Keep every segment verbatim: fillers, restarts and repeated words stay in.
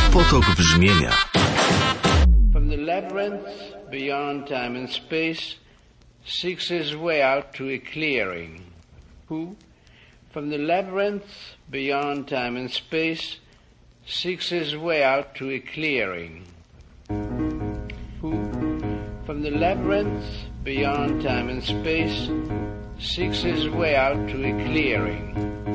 Potok brzmienia. From the labyrinth beyond time and space seeks his way out to a clearing. Who, from the labyrinth beyond time and space, seeks his way out to a clearing. Who, from the labyrinth beyond time and space, seeks his way out to a clearing.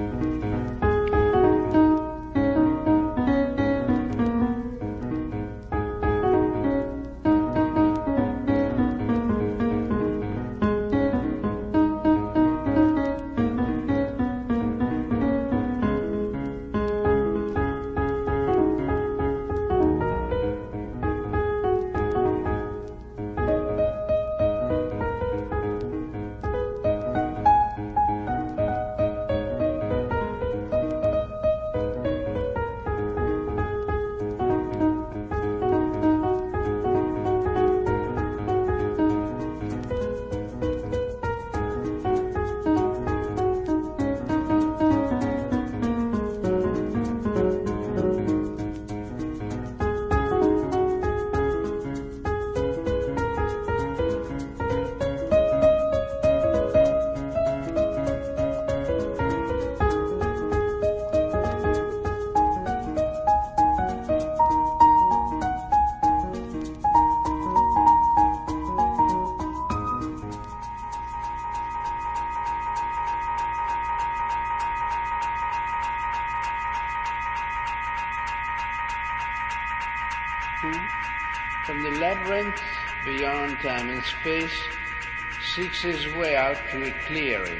From the labyrinth beyond time and space seeks his way out to a clearing.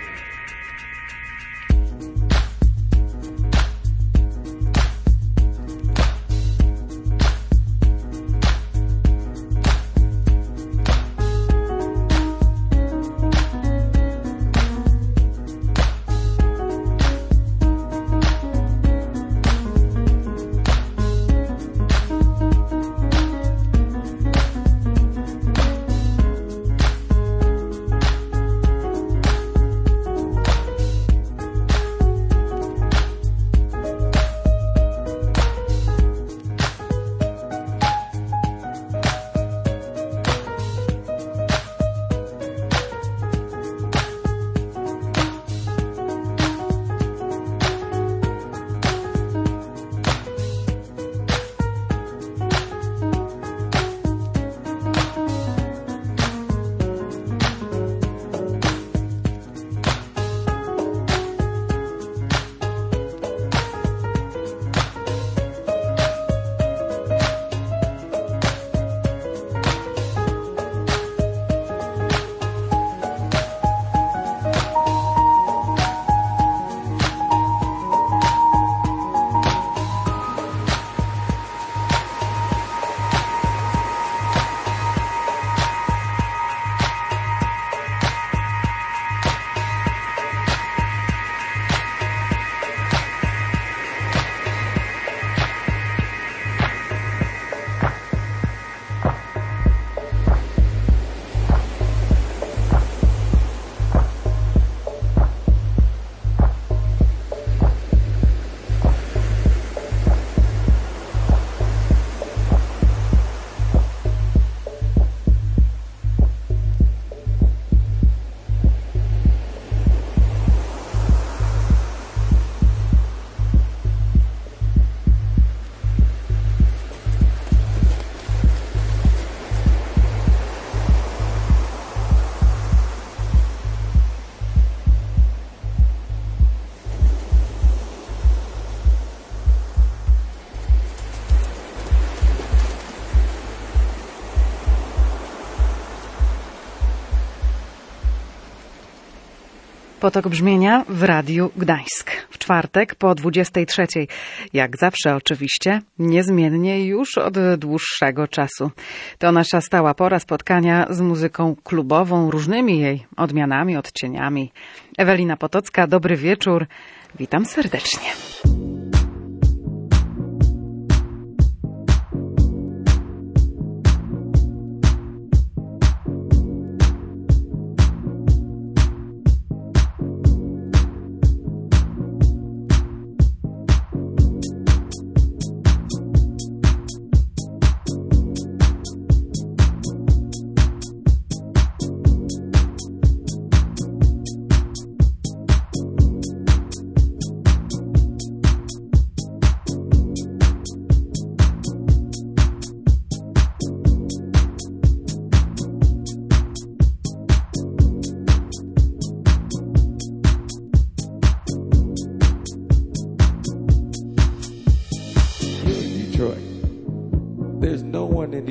Potok brzmienia w Radiu Gdańsk. W czwartek po dwudziestej trzeciej. Jak zawsze oczywiście, niezmiennie już od dłuższego czasu. To nasza stała pora spotkania z muzyką klubową, różnymi jej odmianami, odcieniami. Ewelina Potocka, dobry wieczór. Witam serdecznie.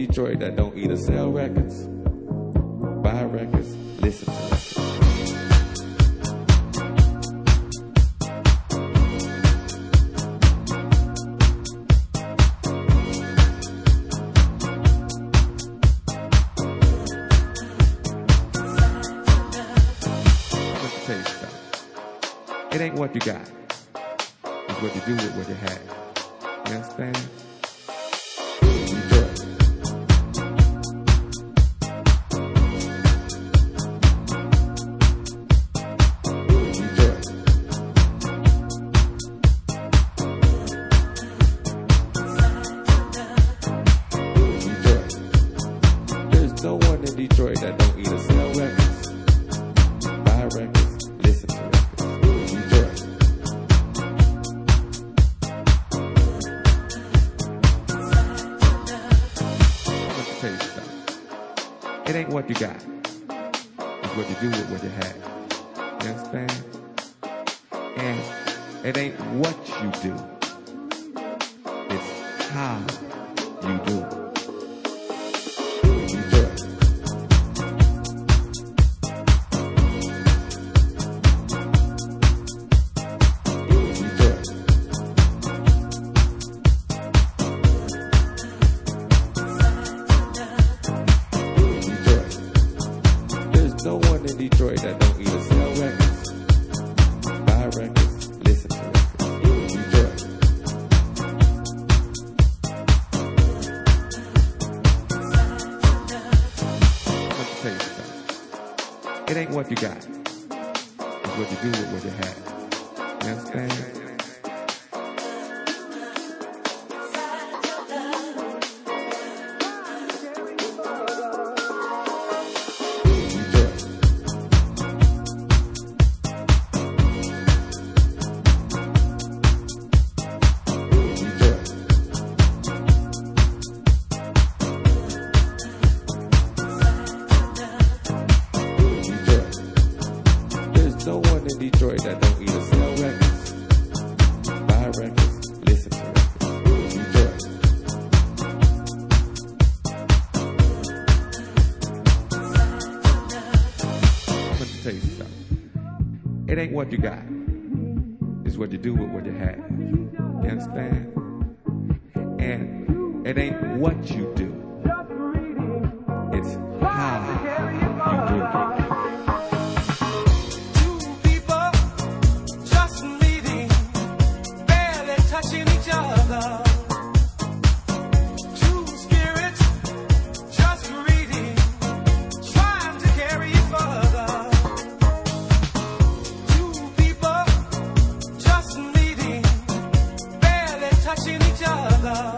Detroit that don't either sell records, buy records, listen to records. Let me tell you something. It ain't what you got. It's what you do with what you have. You understand? Detroit. Detroit. Detroit. There's no one in Detroit that don't either sell records, buy records, listen to records. Detroit. Tell you something. It ain't what you got. It's what you do with what you have. You understand? And it ain't what you do. It's how you do it. Detroit. Detroit. No one in Detroit that don't either sell records, buy records, listen to records. Detroit. Let me tell you something. It ain't what you got. It's what you do with what you have. You understand? No one in Detroit that don't either sell records, buy records, listen to records. Detroit. Let me tell you something. It ain't what you got. It's what you do with what you have. You understand? And it ain't what you do. It's how you do it. Touching each other, two spirits just reading, trying to carry it further. Two people just meeting, barely touching each other.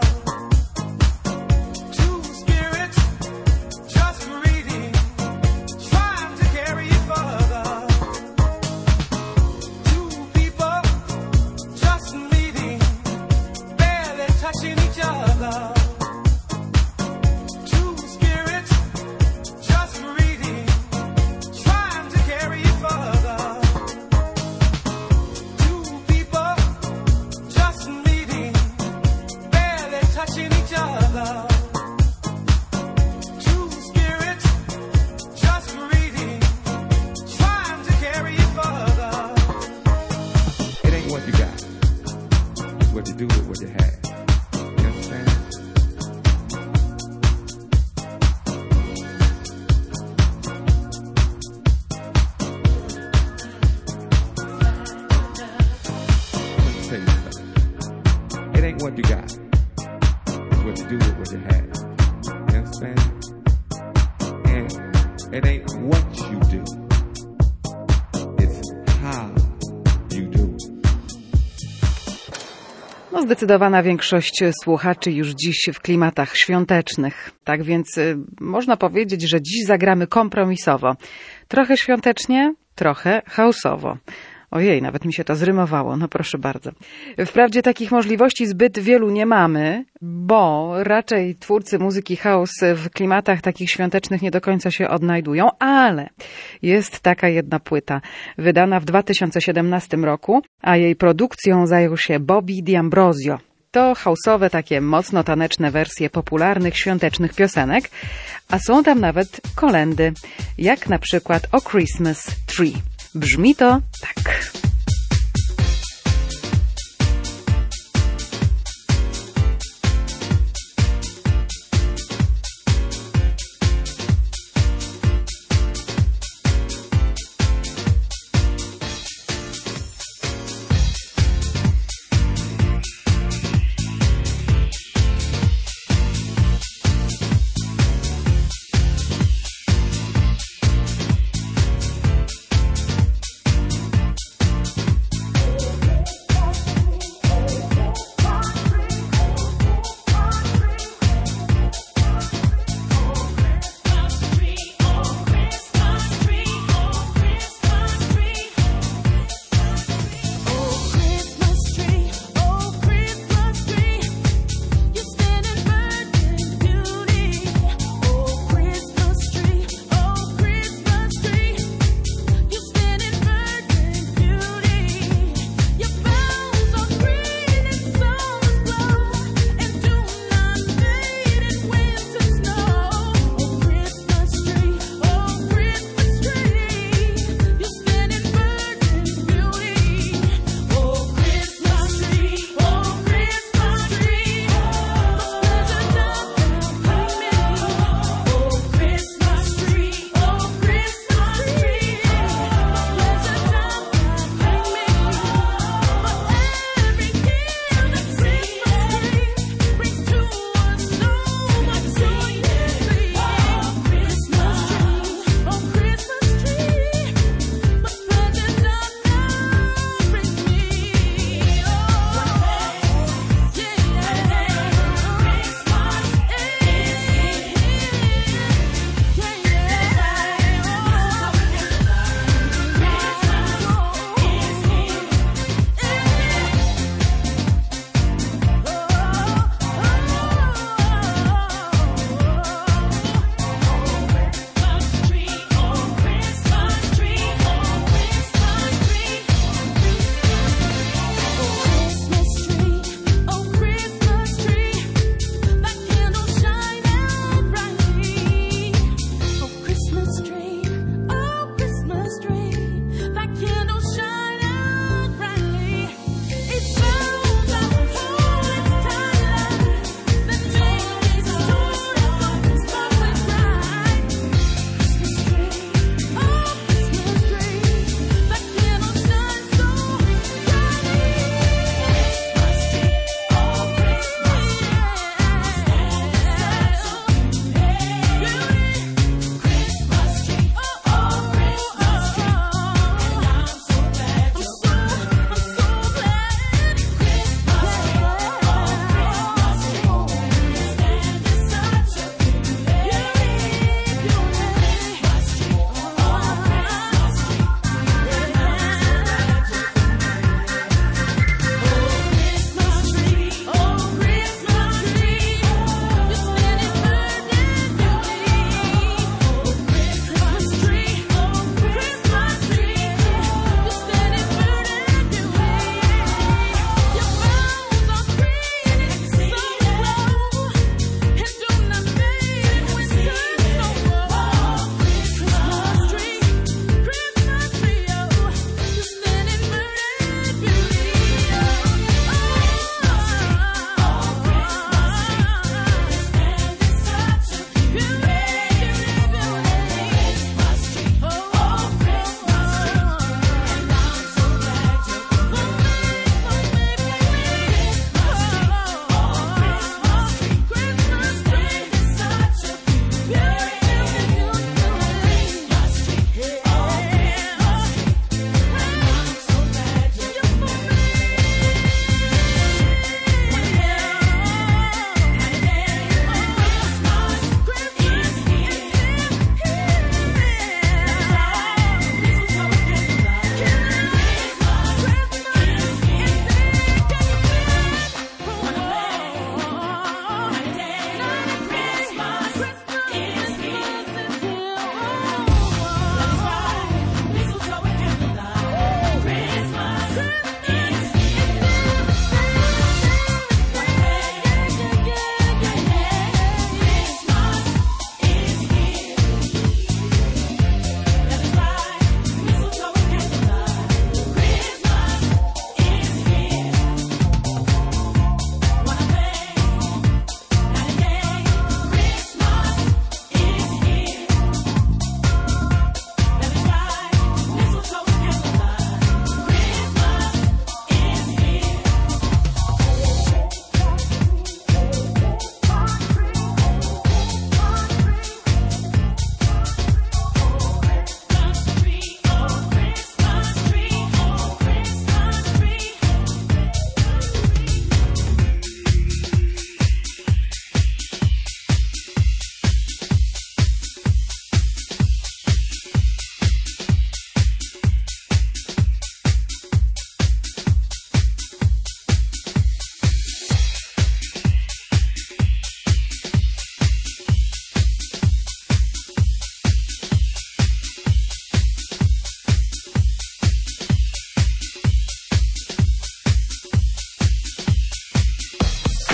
Two spirits just reading, trying to carry it further. Two people just meeting, touching each other. Two spirits just reading, trying to carry it further. Two people just meeting, barely touching each other. Two spirits just reading, trying to carry it further. It ain't what you got. It's what you do with what you have. It ain't what you got. It's what you do with what you have. You understand? And it ain't what you do. It's how you do it. No, zdecydowana większość słuchaczy już dziś w klimatach świątecznych. Tak więc y, można powiedzieć, że dziś zagramy kompromisowo. Trochę świątecznie, trochę house'owo. Ojej, nawet mi się to zrymowało, no proszę bardzo. Wprawdzie takich możliwości zbyt wielu nie mamy, bo raczej twórcy muzyki house w klimatach takich świątecznych nie do końca się odnajdują, ale jest taka jedna płyta, wydana w dwa tysiące siedemnastym roku, a jej produkcją zajął się Bobby D'Ambrosio. To house'owe, takie mocno taneczne wersje popularnych świątecznych piosenek, a są tam nawet kolędy, jak na przykład O Christmas Tree. Brzmi to tak.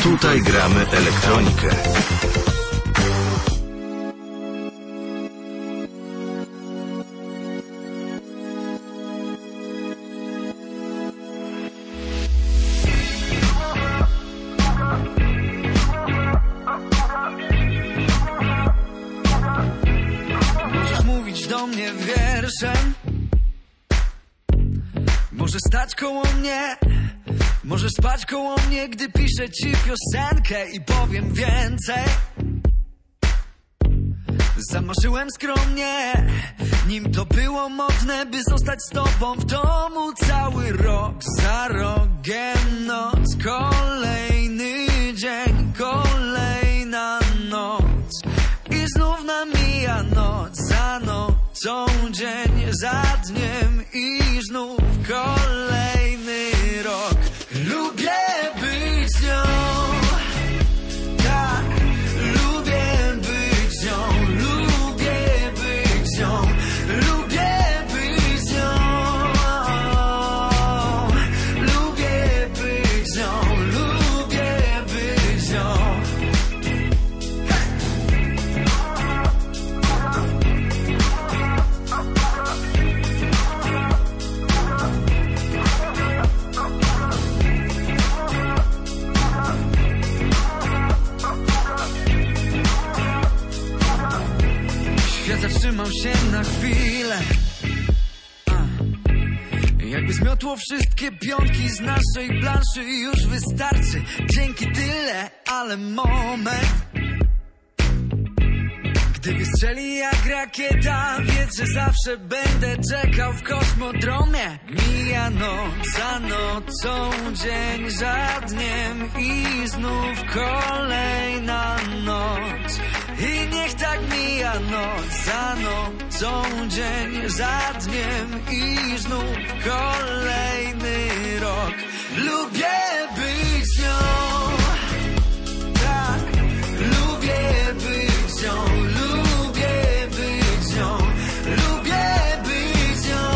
Tutaj gramy elektronikę. Możesz mówić do mnie wierszem, możesz stać koło mnie, możesz spać koło mnie, gdy piszę ci piosenkę i powiem więcej. Zamarzyłem skromnie, nim to było modne, by zostać z tobą w domu cały rok. Za rogiem noc, kolejny dzień, kolejna noc. I znów namija noc za nocą, dzień za dniem i znów kolejny rok. Lubię być z nią, tak, lubię być z nią, lubię być z nią, lubię być z nią, lubię być z nią, lubię być z nią. Świat zatrzymał się na chwilę, A. Jakby zmiotło wszystkie piątki z naszej planszy. Już wystarczy, dzięki tyle, ale moment, gdy wystrzeli jak rakieta, wiedz, że zawsze będę czekał w kosmodromie. Mija noc za nocą, dzień za dniem i znów kolejna noc. I niech tak mija noc za nocą, dzień za dniem i znów kolejny rok. Lubię być z nią, tak, lubię być z nią, lubię być z nią, lubię być z nią,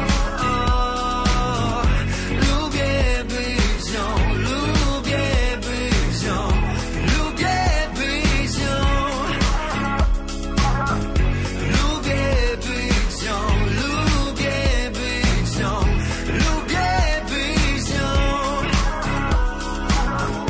o, lubię być z nią, lubię być z nią, lubię być z nią, lubię być z nią, lubię być z nią, lubię być z nią.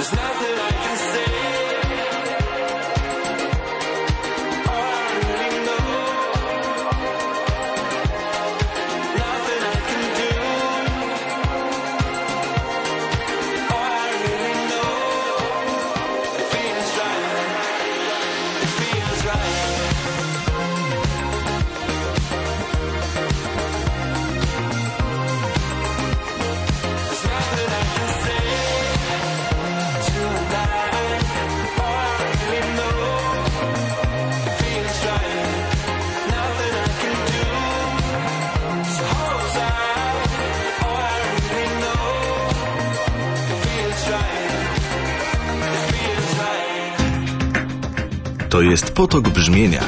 There's nothing I can say. All I really know, nothing I can do. All I really know, it feels right. It feels right. There's nothing I can say tonight. All I really know, it feels right. Nothing I can do. So hold tight. All I really know, it feels right. It feels right. To jest potok brzmienia.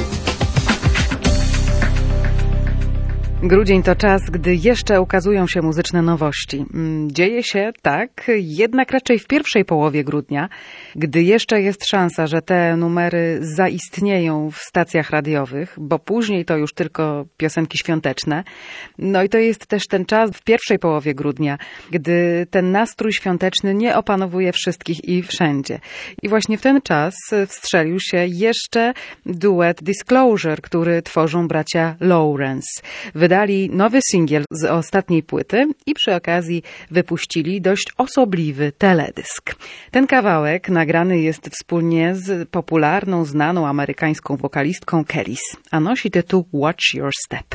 Grudzień to czas, gdy jeszcze ukazują się muzyczne nowości. Mm, Dzieje się tak, jednak raczej w pierwszej połowie grudnia, gdy jeszcze jest szansa, że te numery zaistnieją w stacjach radiowych, bo później to już tylko piosenki świąteczne. No i to jest też ten czas w pierwszej połowie grudnia, gdy ten nastrój świąteczny nie opanowuje wszystkich i wszędzie. I właśnie w ten czas wstrzelił się jeszcze duet Disclosure, który tworzą bracia Lawrence. Wydali nowy singiel z ostatniej płyty i przy okazji wypuścili dość osobliwy teledysk. Ten kawałek nagrany jest wspólnie z popularną, znaną amerykańską wokalistką Kelis, a nosi tytuł Watch Your Step.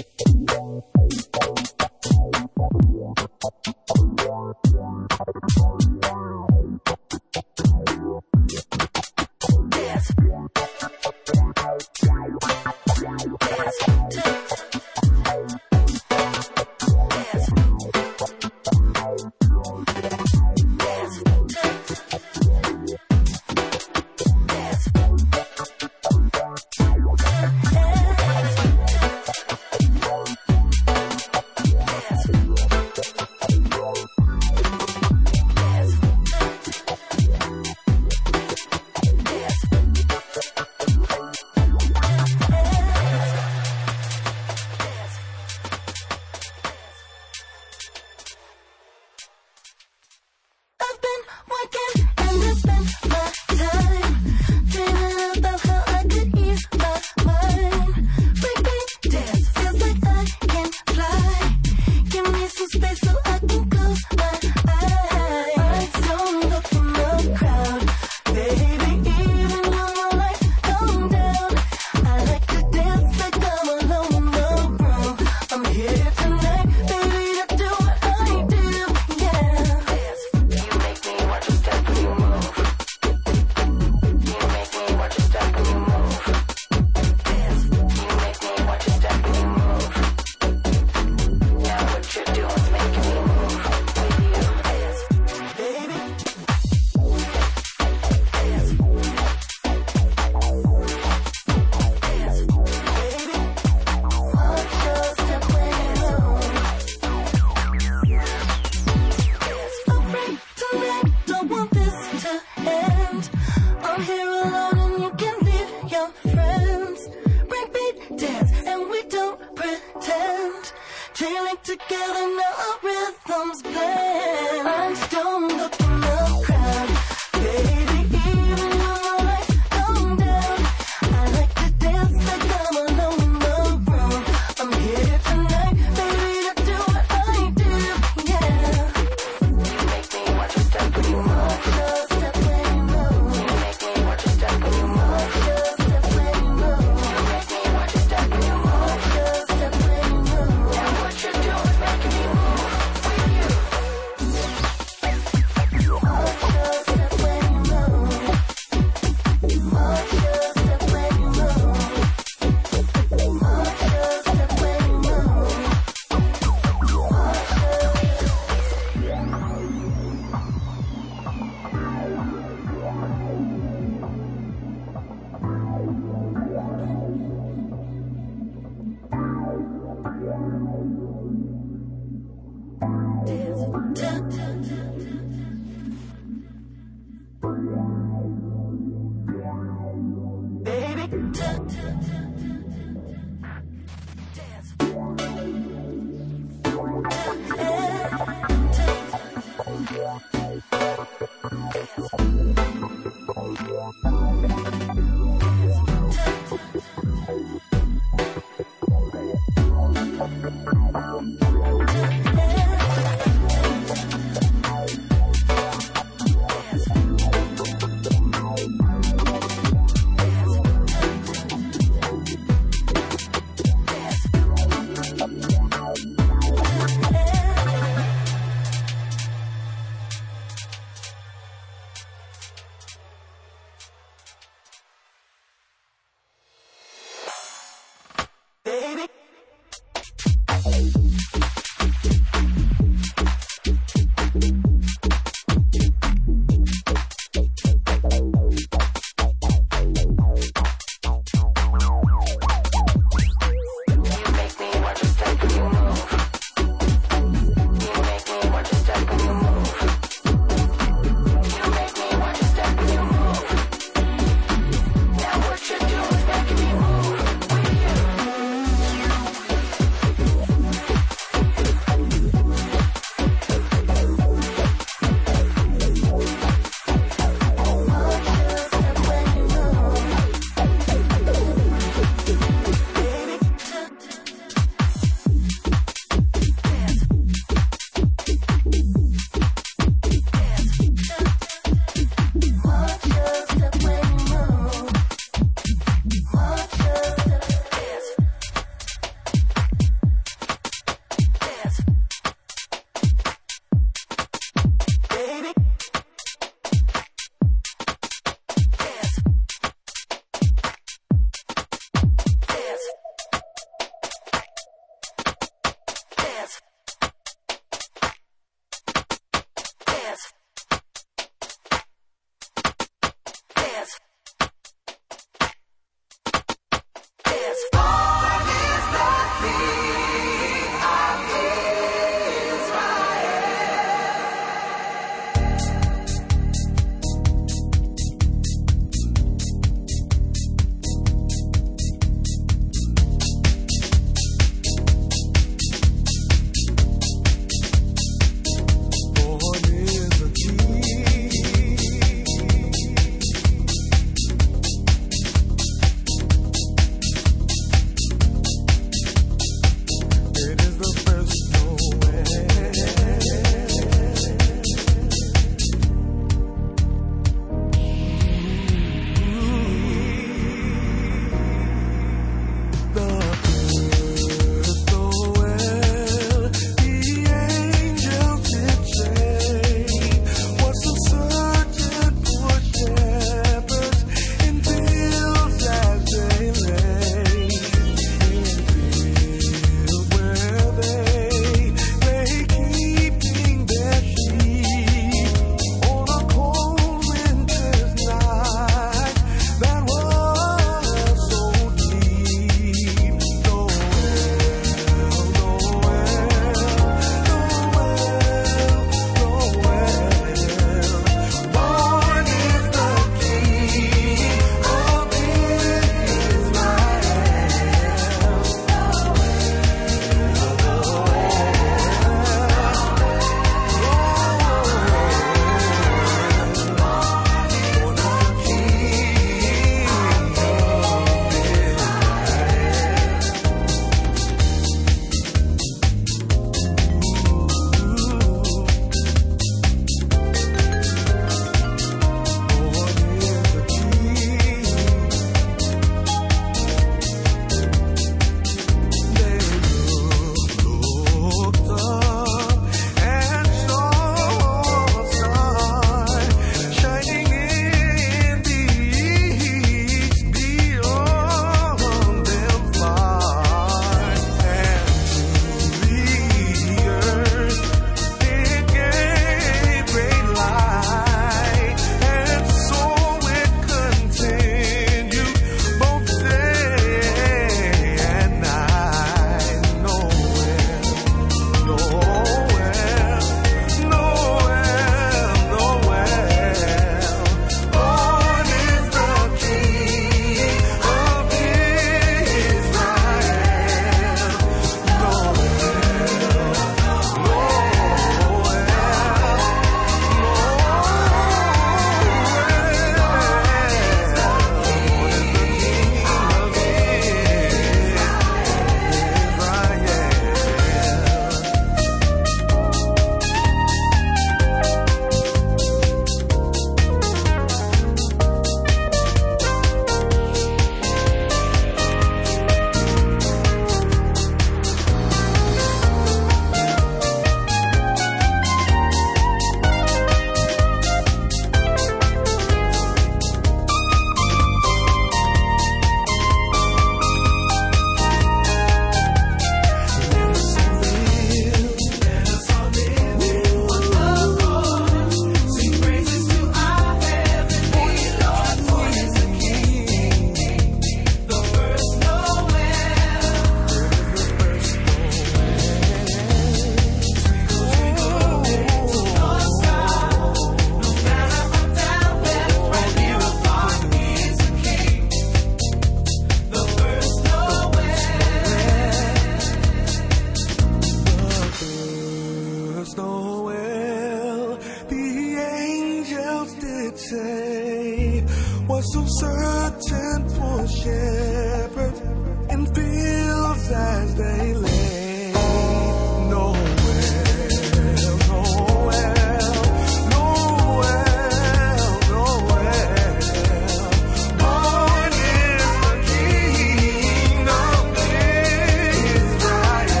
say what's so certain for shepherds in fields as they lay. Nowhere, nowhere, nowhere, nowhere. Born is the King of Israel.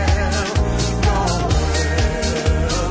Nowhere,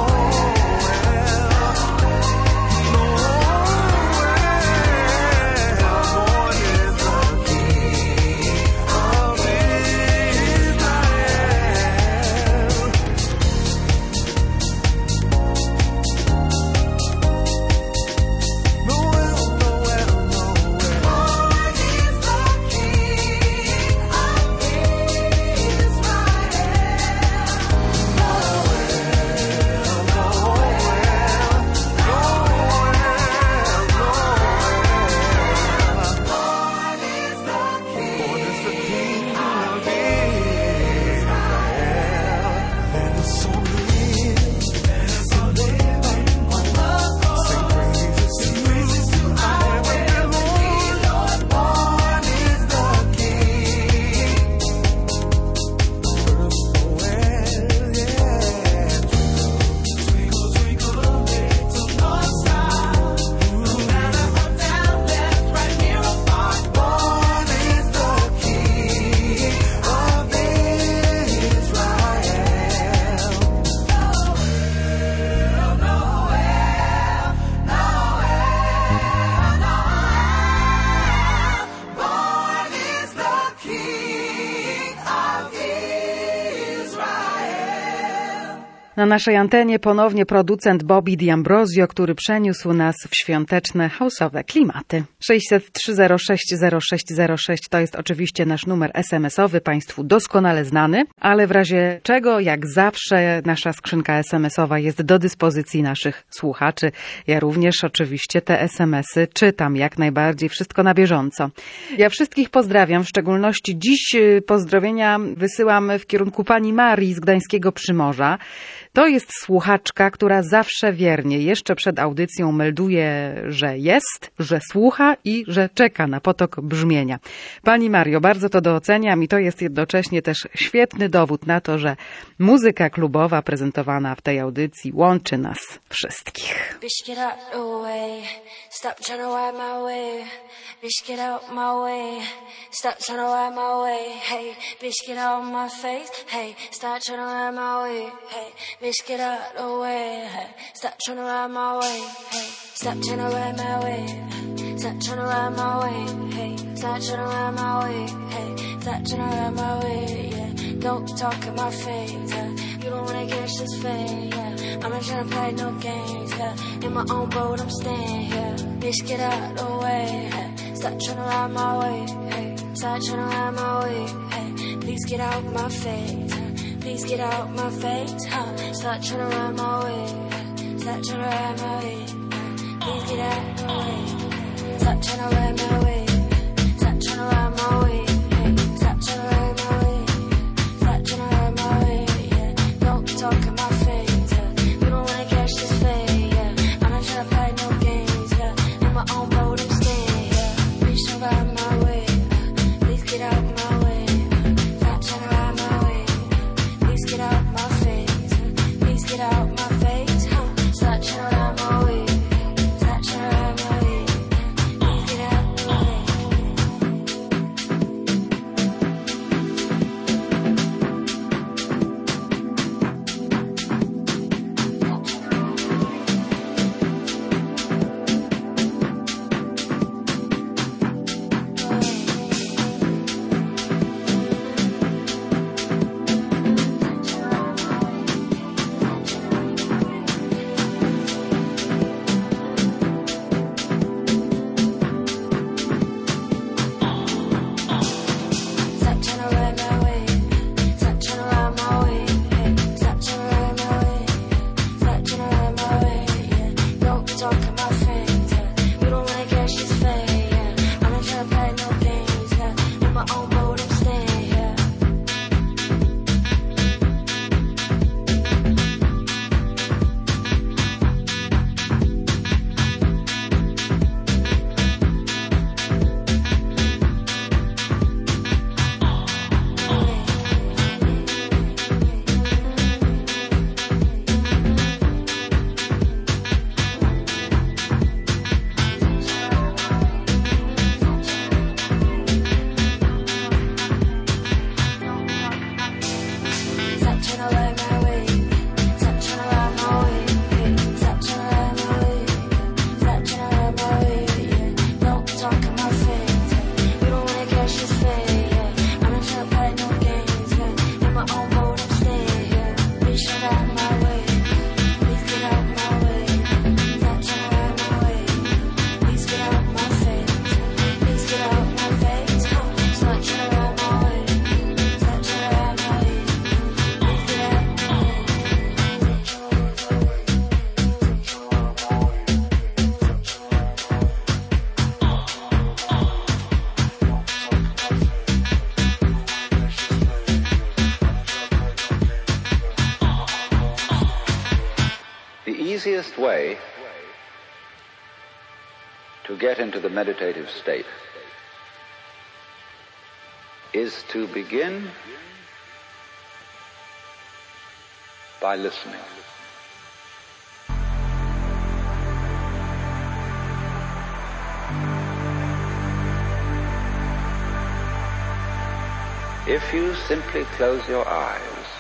Na naszej antenie ponownie producent Bobby D'Ambrosio, który przeniósł nas w świąteczne, house'owe klimaty. sześćset trzy zero sześć zero sześć zero sześć to jest oczywiście nasz numer es em esowy, Państwu doskonale znany, ale w razie czego, jak zawsze, nasza skrzynka es em esowa jest do dyspozycji naszych słuchaczy. Ja również oczywiście te es em esy czytam jak najbardziej, wszystko na bieżąco. Ja wszystkich pozdrawiam, w szczególności dziś pozdrowienia wysyłam w kierunku pani Marii z Gdańskiego Przymorza. To jest słuchaczka, która zawsze wiernie, jeszcze przed audycją melduje, że jest, że słucha i że czeka na potok brzmienia. Pani Mario, bardzo to doceniam i to jest jednocześnie też świetny dowód na to, że muzyka klubowa prezentowana w tej audycji łączy nas wszystkich. Bitch, get out the way. Stop trying to ride my way. Bitch, get out my way. Stop trying to ride my way. Hey, bitch, get out my face. Hey, stop trying to ride my way. Hey, bitch, get out the way. Hey, stop trying to ride my way. Hey, stop trying to ride my way. Stop trying to ride my way. Hey, stop trying to ride my way. Hey, stop trying to ride my way. Yeah, don't talk in my face. Yeah, you don't wanna catch this fade. Yeah, I'm not trying to play no games. Yeah, in my own boat I'm staying. Yeah, bitch, get out the way. Hey, stop trying to ride my way. Hey, stop trying to ride my way. Hey, please get out my face. Hey, please get out my face. Huh? Stop trying to ride my way. Hey, stop trying to ride my way. Hey, please get out the way. Stop trying to ride my way. Stop trying to ride my way. Hey, stop trying to ride my way. Stop trying to ride my way. Yeah, don't talk in my face. Yeah, you don't wanna catch this fade. Yeah, I'm not trying to play no games. Yeah, in my own boat I'm staying. Yeah, please don't ride my way. Please get out my way. Stop trying to ride my way. Please get out my face. Please get out my face. Huh? Stop trying to ride my way. Stop trying to ride my way. Please get out my way. Stop trying to ride my way. Stop trying to ride my way. Hey, stop trying to ride my way. Stop trying to ride my way. Yeah, don't talk in my face. Yeah, you don't wanna catch this fade. Yeah, I'm not trying to play no games. Yeah, in my own boat I'm staying. Yeah. way to get into the meditative state is to begin by listening. If you simply close your eyes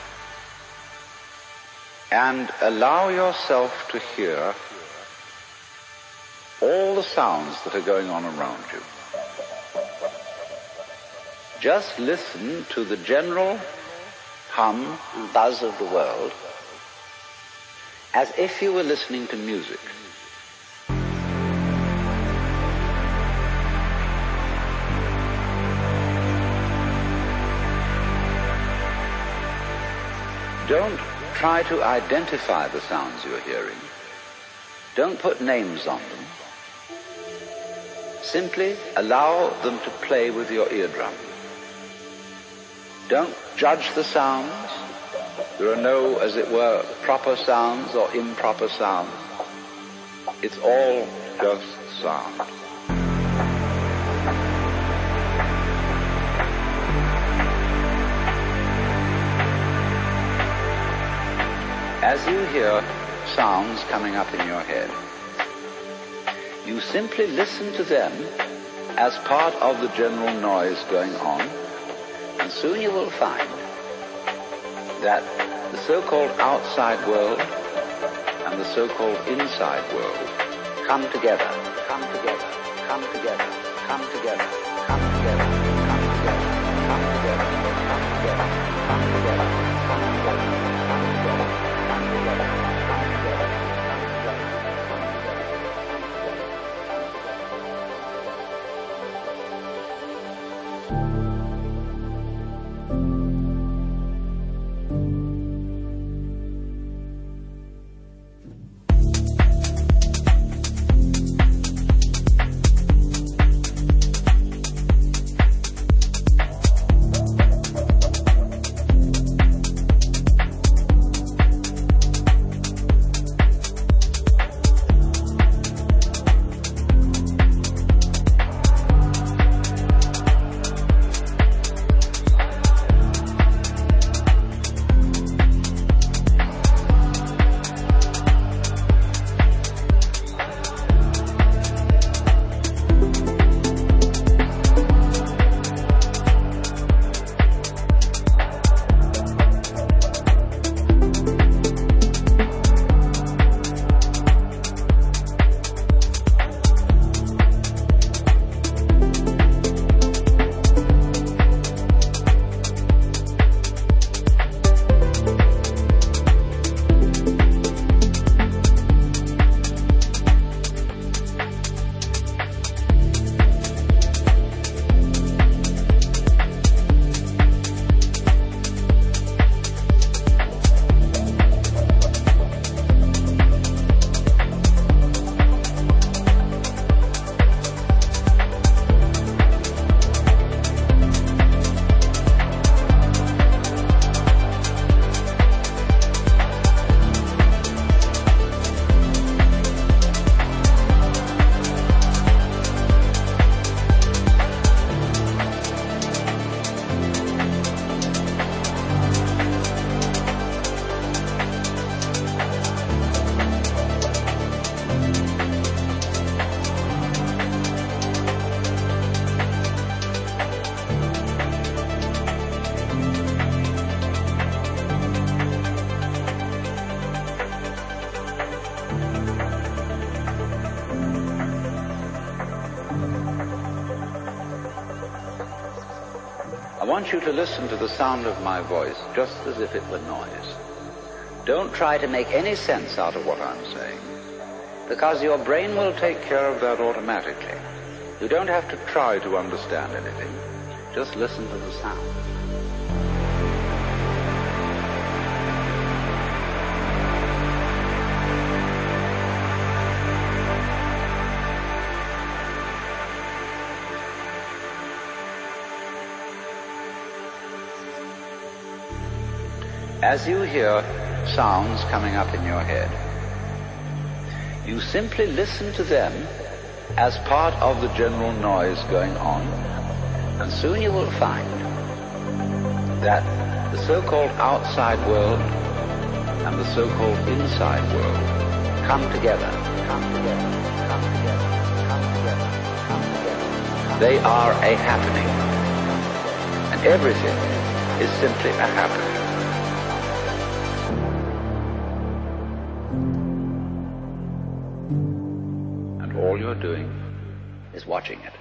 and allow yourself to hear all the sounds that are going on around you, just listen to the general hum and buzz of the world as if you were listening to music. Don't try to identify the sounds you're hearing. Don't put names on them. Simply allow them to play with your eardrum. Don't judge the sounds. There are no, as it were, proper sounds or improper sounds. It's all just sound. As you hear sounds coming up in your head, you simply listen to them as part of the general noise going on, and soon you will find that the so-called outside world and the so-called inside world come together, come together, come together, come together, come together, come together, come together, come together, come together, come together. I want you to listen to the sound of my voice just as if it were noise. Don't try to make any sense out of what I'm saying, because your brain will take care of that automatically. You don't have to try to understand anything. Just listen to the sound. As you hear sounds coming up in your head, You simply listen to them as part of the general noise going on, and soon you will find that the so-called outside world and the so-called inside world come together, come together, come together, come together, come together. They are a happening, and everything is simply a happening. All you're doing is watching it.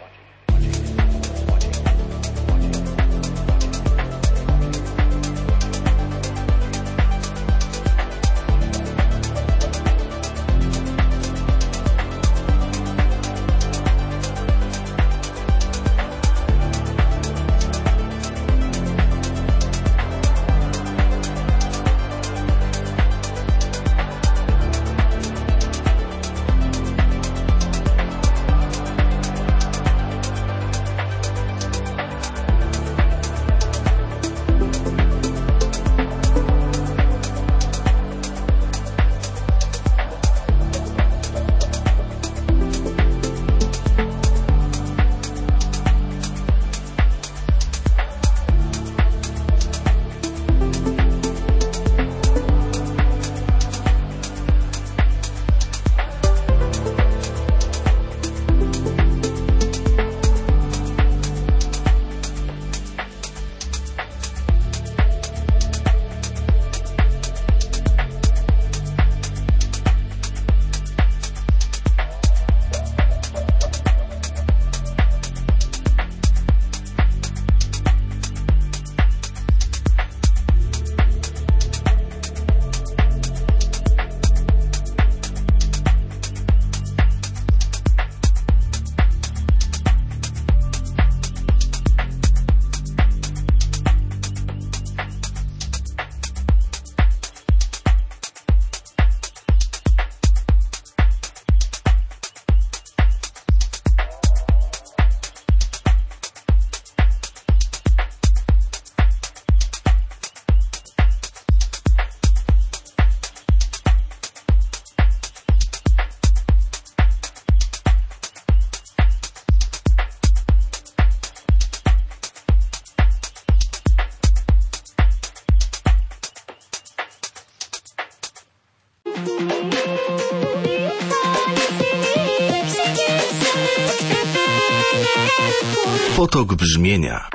Potok brzmienia.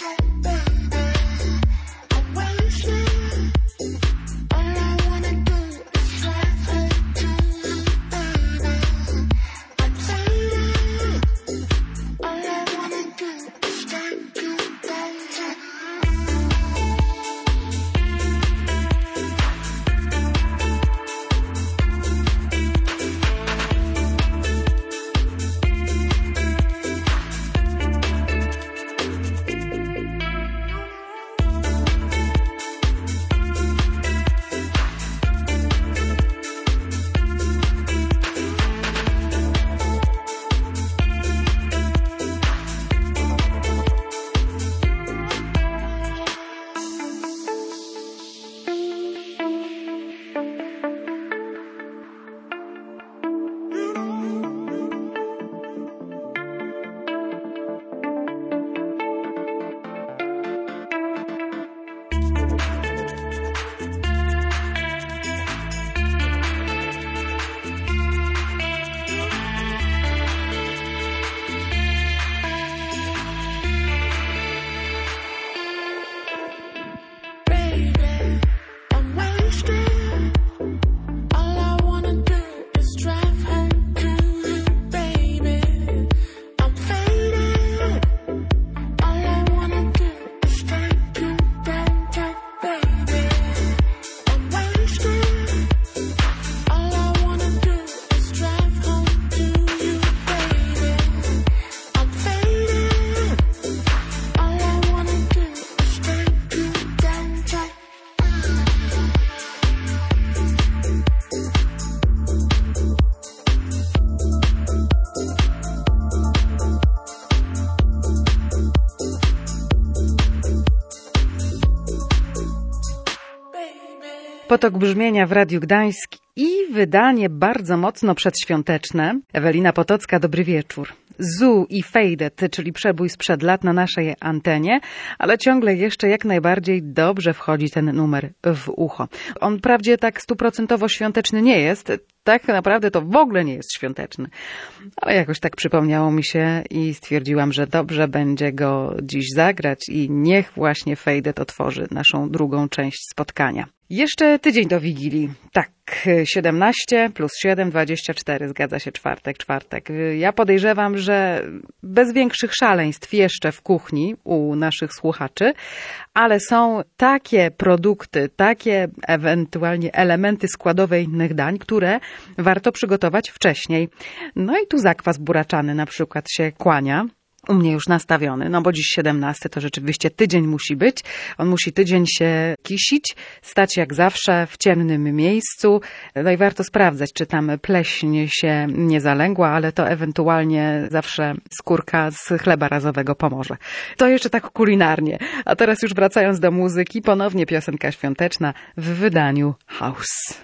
All I wanna do Potok brzmienia w Radiu Gdańsk i wydanie bardzo mocno przedświąteczne. Ewelina Potocka, dobry wieczór. Zoo i Faded, czyli przebój sprzed lat na naszej antenie, ale ciągle jeszcze jak najbardziej dobrze wchodzi ten numer w ucho. On wprawdzie tak stuprocentowo świąteczny nie jest, tak naprawdę to w ogóle nie jest świąteczny, ale jakoś tak przypomniało mi się i stwierdziłam, że dobrze będzie go dziś zagrać i niech właśnie Faded otworzy naszą drugą część spotkania. Jeszcze tydzień do Wigilii. Tak, siedemnaście plus siedem, dwadzieścia cztery, zgadza się, czwartek, czwartek. Ja podejrzewam, że bez większych szaleństw jeszcze w kuchni u naszych słuchaczy, ale są takie produkty, takie ewentualnie elementy składowe innych dań, które warto przygotować wcześniej. No i tu zakwas buraczany na przykład się kłania. U mnie już nastawiony, no bo dziś siedemnasty to rzeczywiście tydzień musi być. On musi tydzień się kisić, stać jak zawsze w ciemnym miejscu. No i warto sprawdzać, czy tam pleśń się nie zalęgła, ale to ewentualnie zawsze skórka z chleba razowego pomoże. To jeszcze tak kulinarnie. A teraz już wracając do muzyki, ponownie piosenka świąteczna w wydaniu House.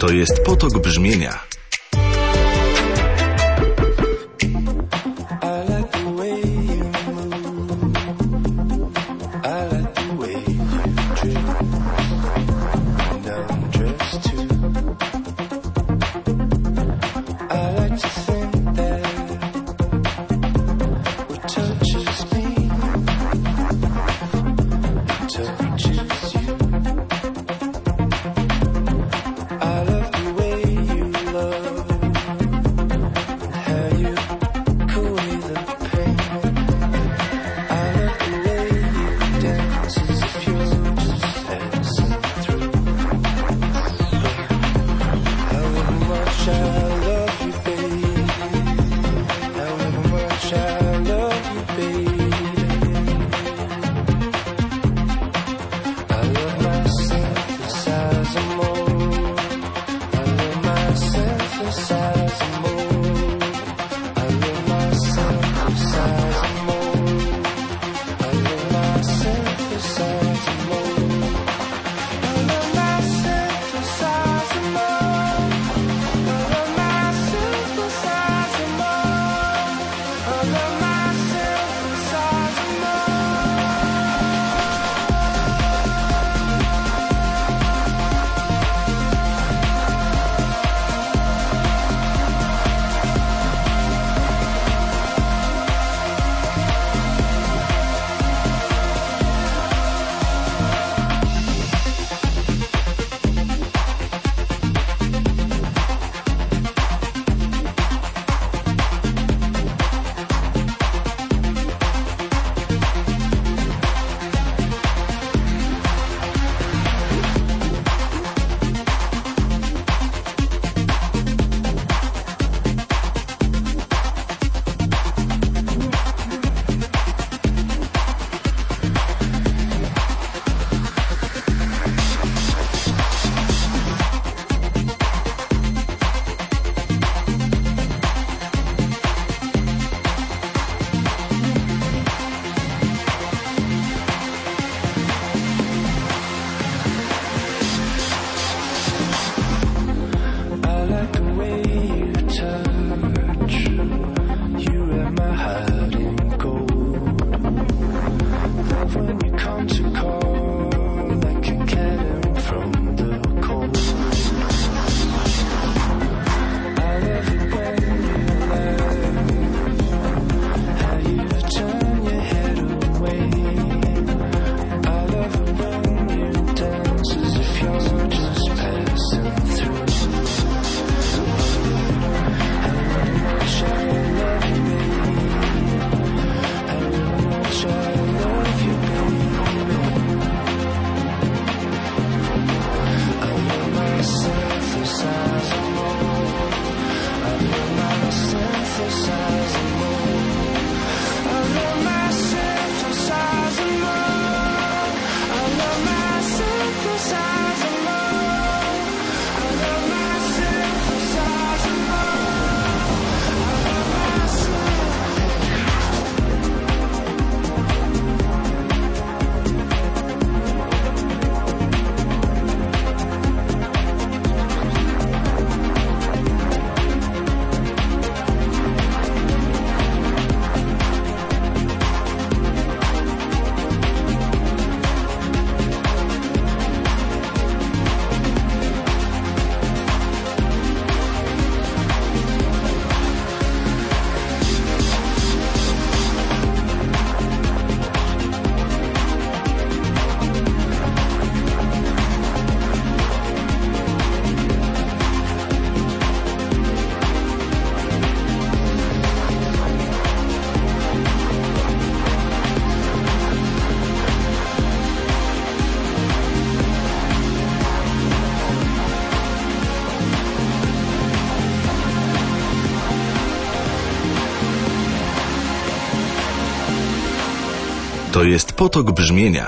To jest potok brzmienia. To jest potok brzmienia.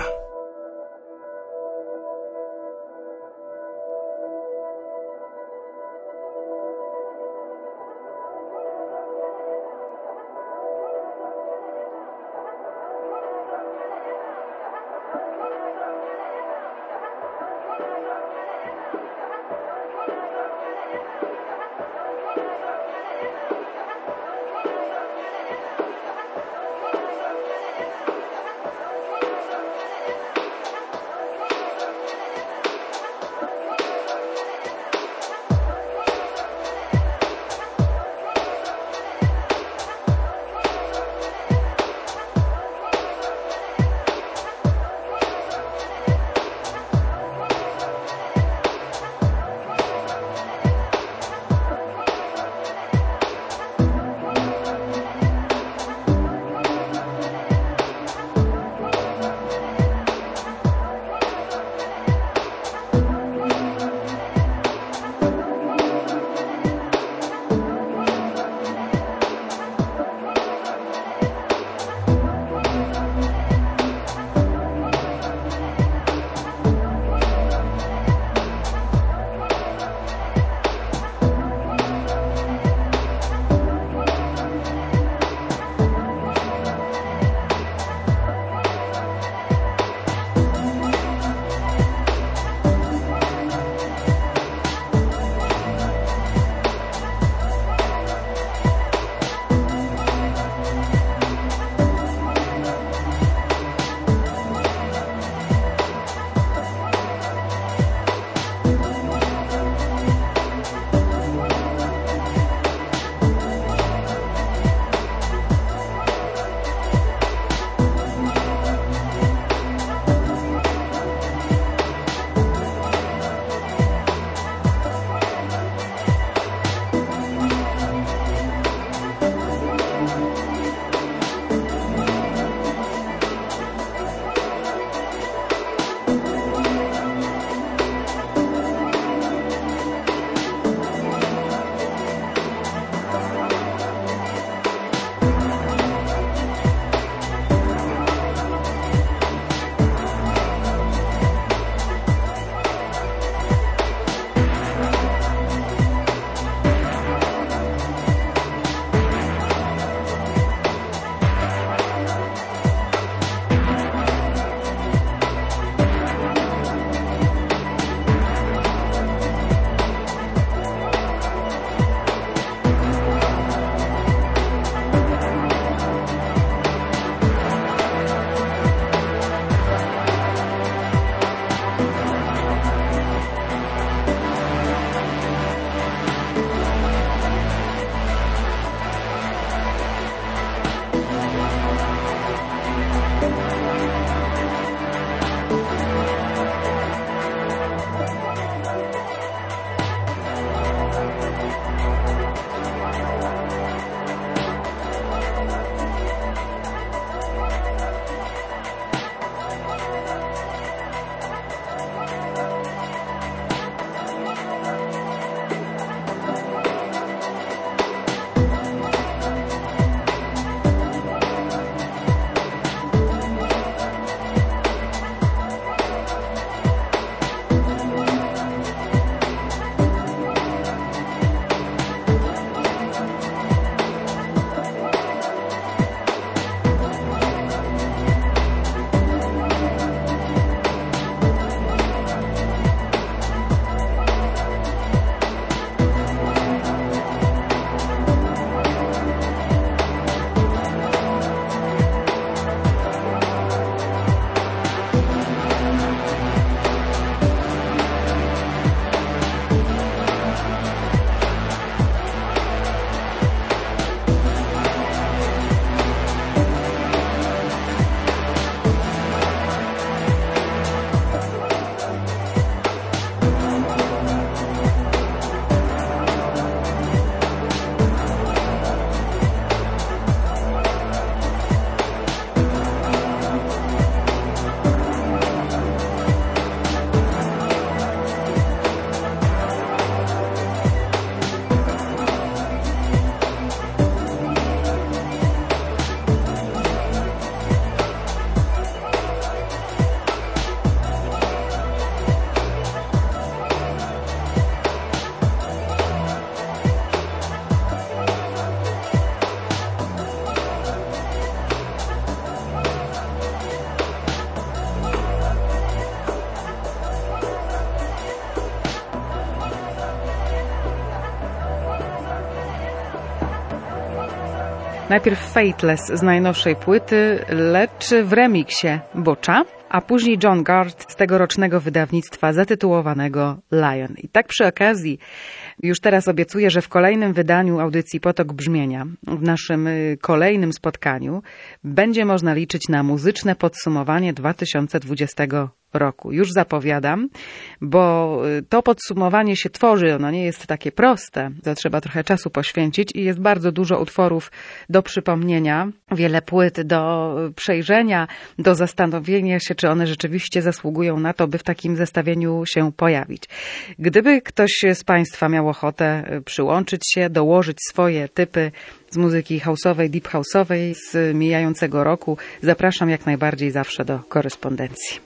Najpierw Fateless z najnowszej płyty, lecz w remiksie Butcha, a później John Gard z tegorocznego wydawnictwa zatytułowanego Lion. I tak przy okazji już teraz obiecuję, że w kolejnym wydaniu audycji Potok Brzmienia, w naszym kolejnym spotkaniu, będzie można liczyć na muzyczne podsumowanie dwa tysiące dwudziestego roku. Już zapowiadam, bo to podsumowanie się tworzy, ono nie jest takie proste, to trzeba trochę czasu poświęcić i jest bardzo dużo utworów do przypomnienia, wiele płyt do przejrzenia, do zastanowienia się, czy one rzeczywiście zasługują na to, by w takim zestawieniu się pojawić. Gdyby ktoś z Państwa miał ochotę przyłączyć się, dołożyć swoje typy z muzyki house'owej, deep house'owej z mijającego roku, zapraszam jak najbardziej zawsze do korespondencji.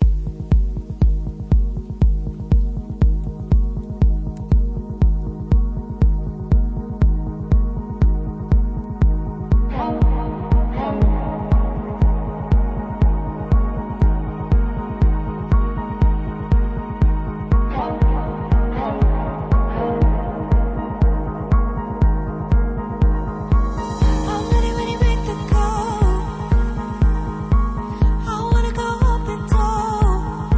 I wanna go up and down.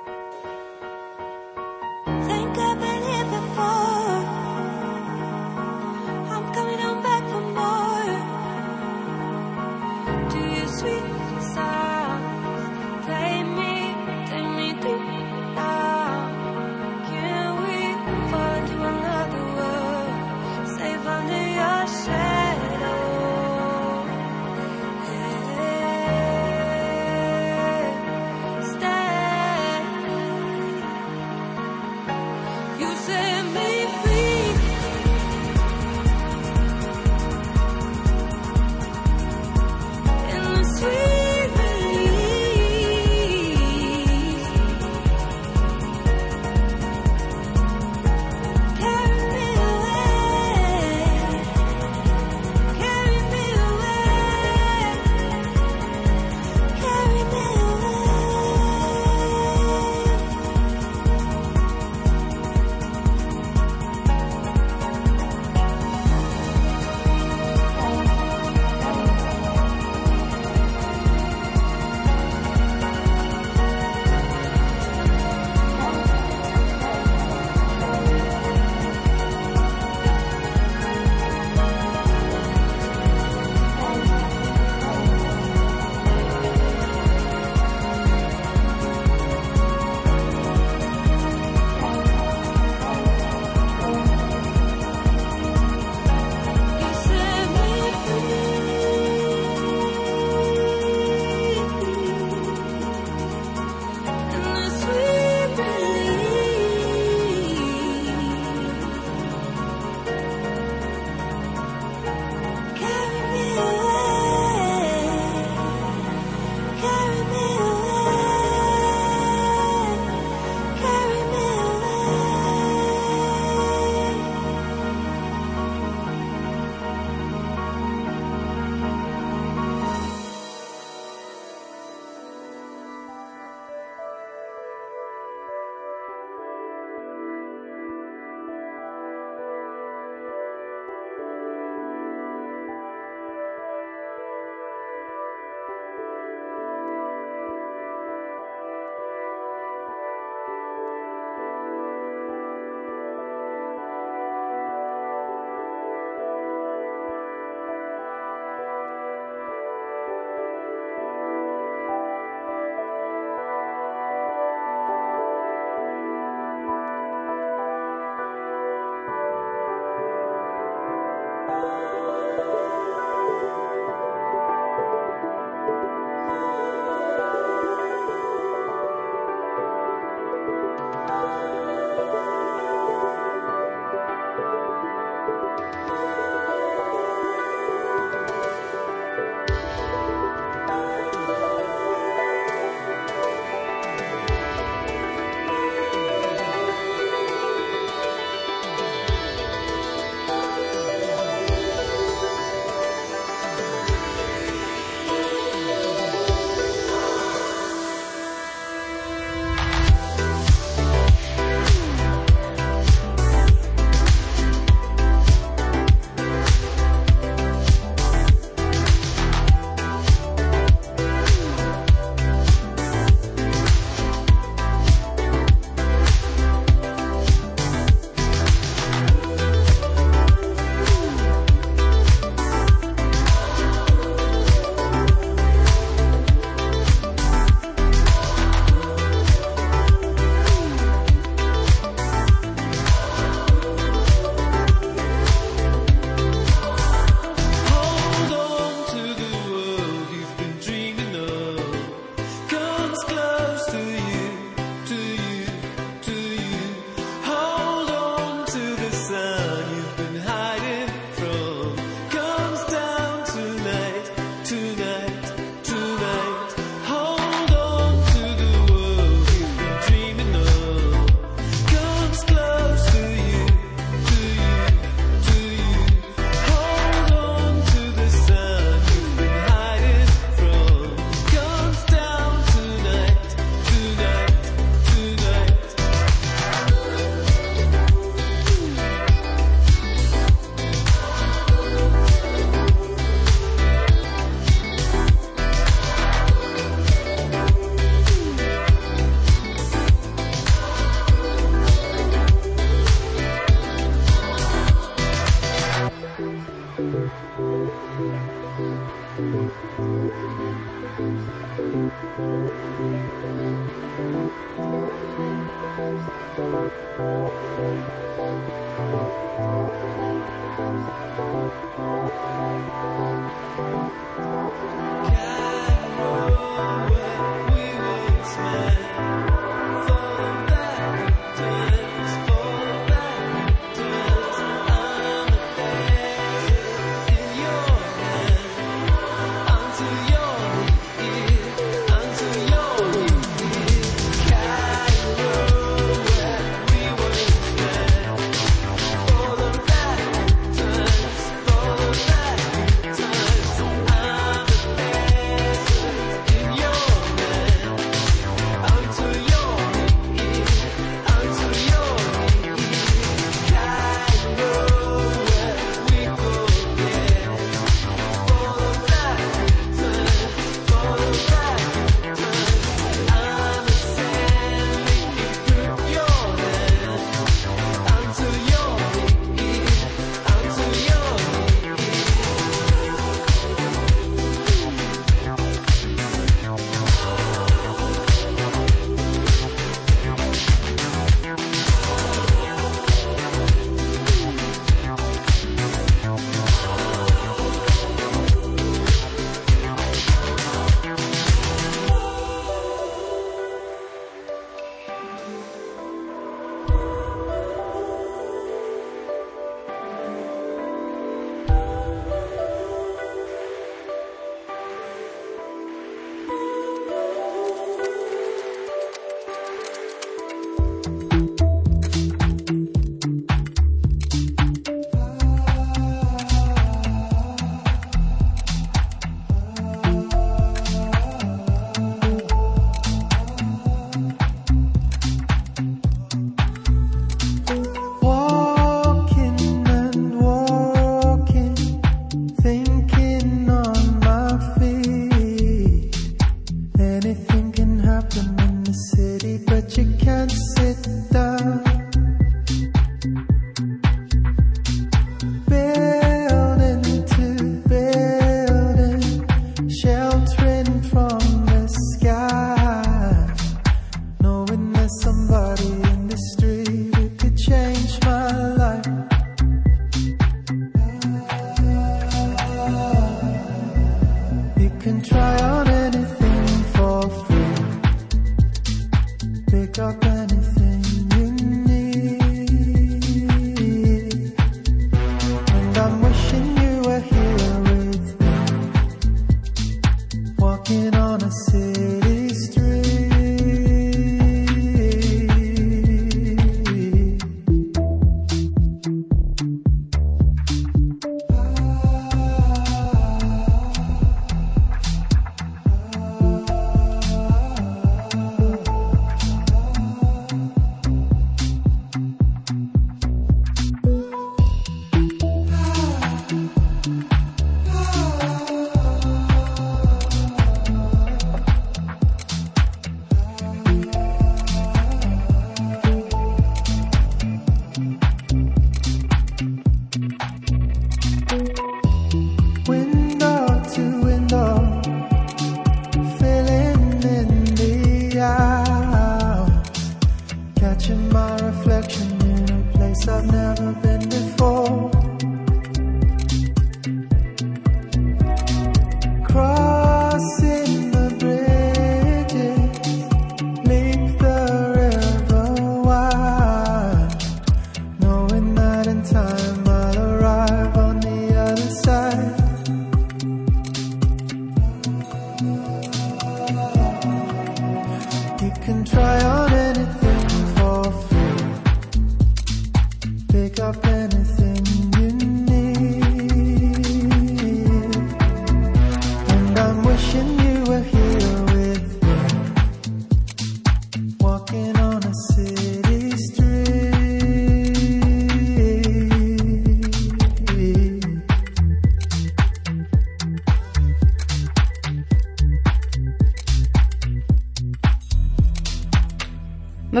No cóż,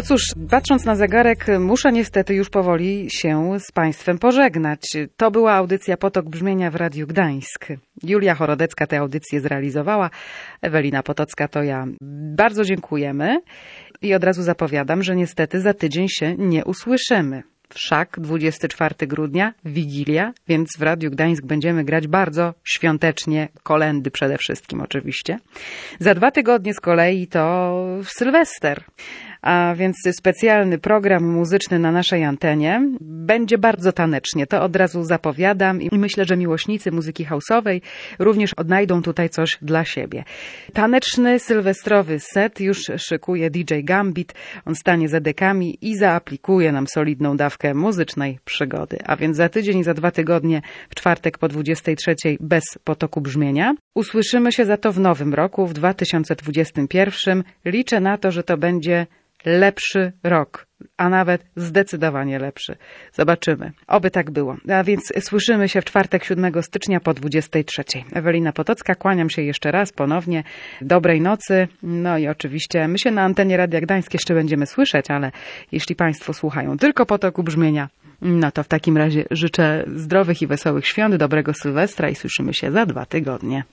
Patrząc na zegarek, muszę niestety już powoli się z Państwem pożegnać. To była audycja Potok Brzmienia w Radiu Gdańsk. Julia Chorodecka tę audycję zrealizowała, Ewelina Potocka to ja. Bardzo dziękujemy i od razu zapowiadam, że niestety za tydzień się nie usłyszymy. Wszak dwudziestego czwartego grudnia, Wigilia, więc w Radiu Gdańsk będziemy grać bardzo świątecznie, kolędy przede wszystkim oczywiście. Za dwa tygodnie z kolei to Sylwester, a więc specjalny program muzyczny na naszej antenie. Będzie bardzo tanecznie, to od razu zapowiadam i myślę, że miłośnicy muzyki house'owej również odnajdą tutaj coś dla siebie. Taneczny, sylwestrowy set już szykuje D J Gambit. On stanie za dekami i zaaplikuje nam solidną dawkę muzycznej przygody. A więc za tydzień i za dwa tygodnie, w czwartek po dwudziestej trzeciej bez Potoku Brzmienia. Usłyszymy się za to w nowym roku, w dwa tysiące dwudziestym pierwszym. Liczę na to, że to będzie lepszy rok, a nawet zdecydowanie lepszy. Zobaczymy. Oby tak było. A więc słyszymy się w czwartek siódmego stycznia po dwudziestej trzeciej. Ewelina Potocka, kłaniam się jeszcze raz ponownie. Dobrej nocy. No i oczywiście my się na antenie Radia Gdańsk jeszcze będziemy słyszeć, ale jeśli Państwo słuchają tylko Potoku Brzmienia, no to w takim razie życzę zdrowych i wesołych świąt, dobrego Sylwestra i słyszymy się za dwa tygodnie.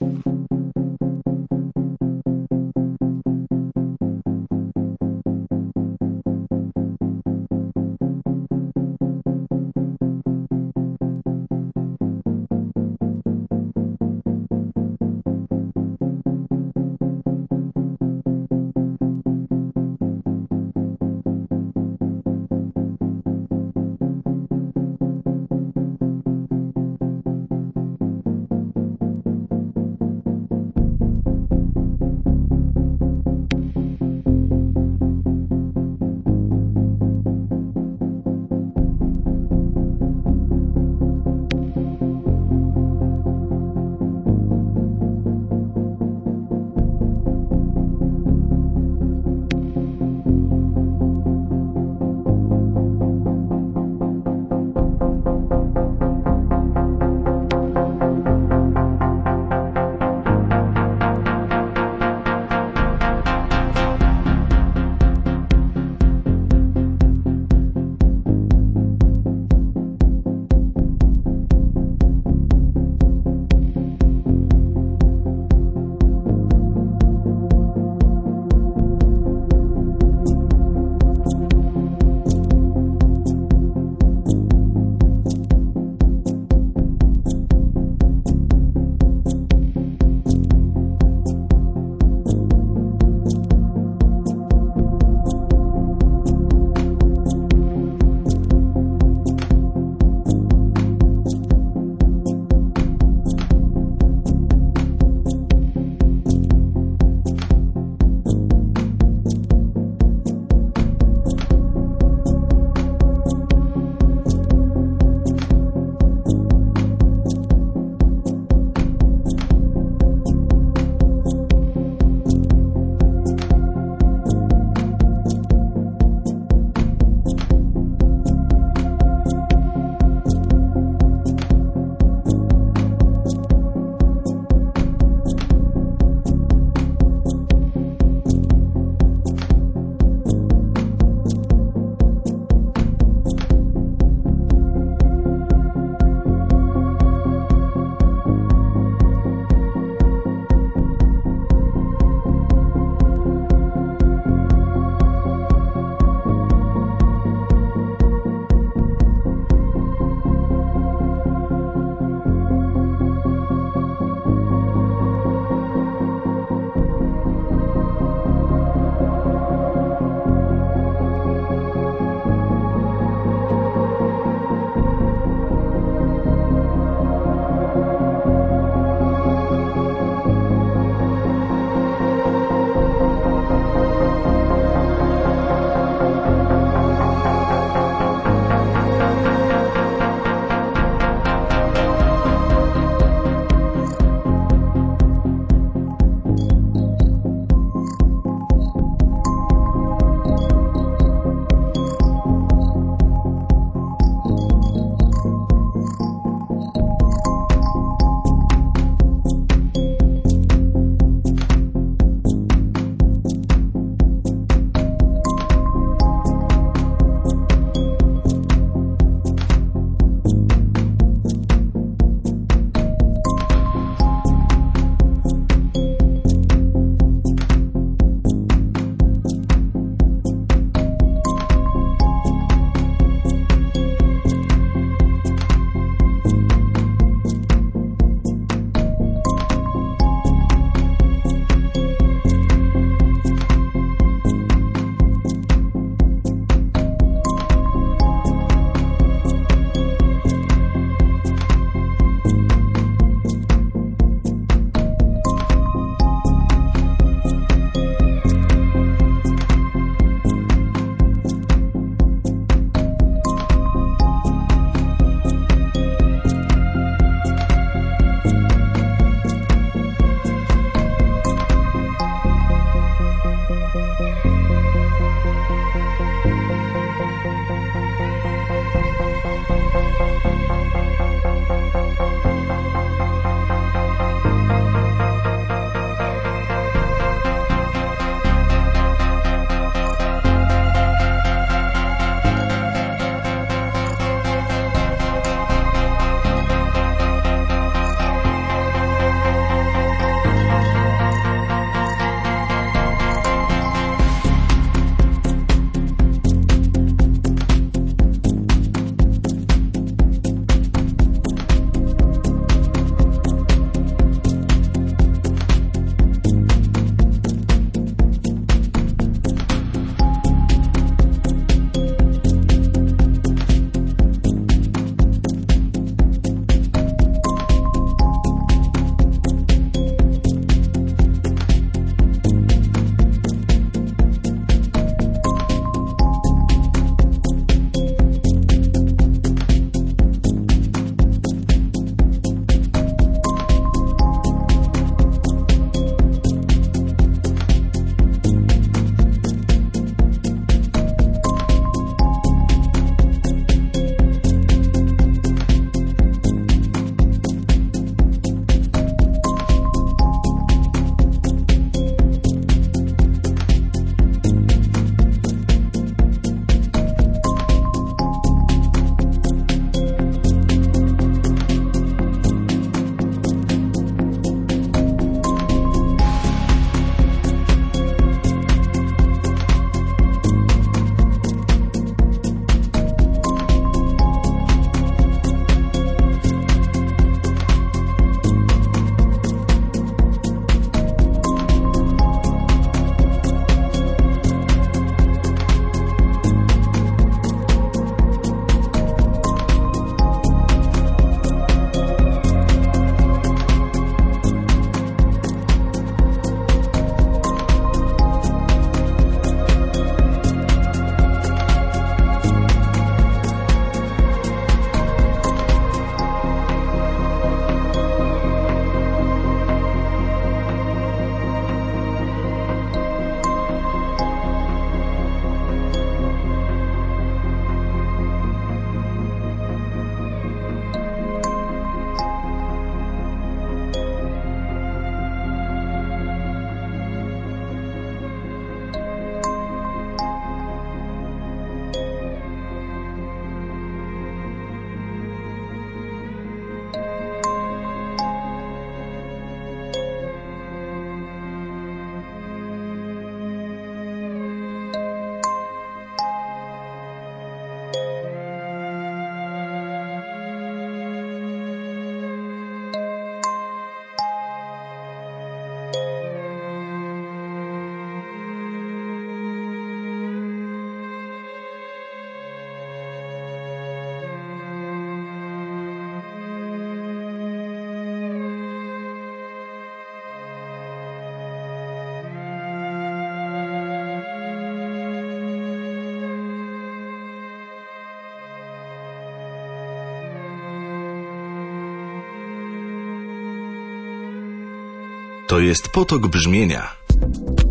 To jest potok brzmienia.